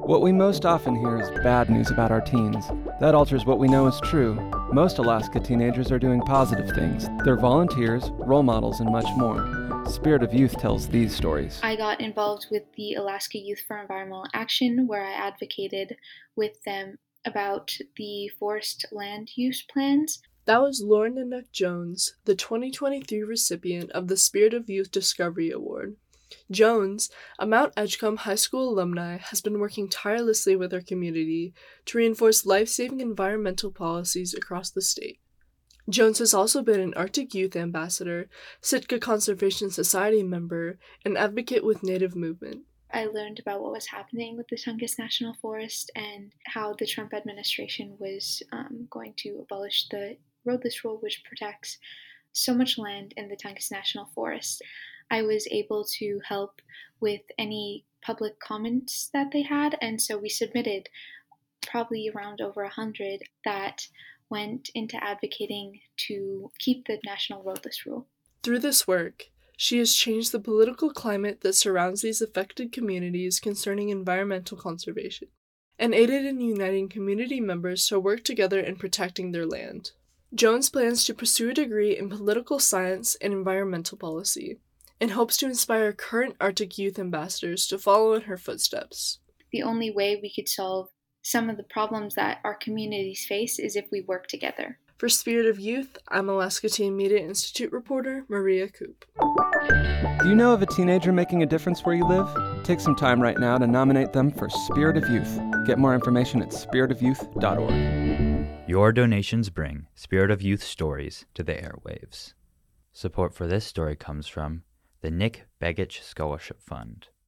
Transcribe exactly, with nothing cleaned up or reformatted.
What we most often hear is bad news about our teens. That alters what we know is true. Most Alaska teenagers are doing positive things. They're volunteers, role models, and much more. Spirit of Youth tells these stories. I got involved with the Alaska Youth for Environmental Action, where I advocated with them about the forest land use plans. That was Lauren Nanuk Jones, the twenty twenty-three recipient of the Spirit of Youth Discovery Award. Jones, a Mount Edgecombe High School alumni, has been working tirelessly with our community to reinforce life-saving environmental policies across the state. Jones has also been an Arctic Youth Ambassador, Sitka Conservation Society member, and advocate with Native Movement. I learned about what was happening with the Tongass National Forest and how the Trump administration was um, going to abolish the roadless rule, which protects so much land in the Tongass National Forest. I was able to help with any public comments that they had, and so we submitted probably around over a hundred that went into advocating to keep the national roadless rule. Through this work, she has changed the political climate that surrounds these affected communities concerning environmental conservation, and aided in uniting community members to work together in protecting their land. Jones plans to pursue a degree in political science and environmental policy, and hopes to inspire current Arctic Youth ambassadors to follow in her footsteps. The only way we could solve some of the problems that our communities face is if we work together. For Spirit of Youth, I'm Alaska Teen Media Institute reporter Maria Koop. Do you know of a teenager making a difference where you live? Take some time right now to nominate them for Spirit of Youth. Get more information at spirit of youth dot org. Your donations bring Spirit of Youth stories to the airwaves. Support for this story comes from the Nick Begich Scholarship Fund.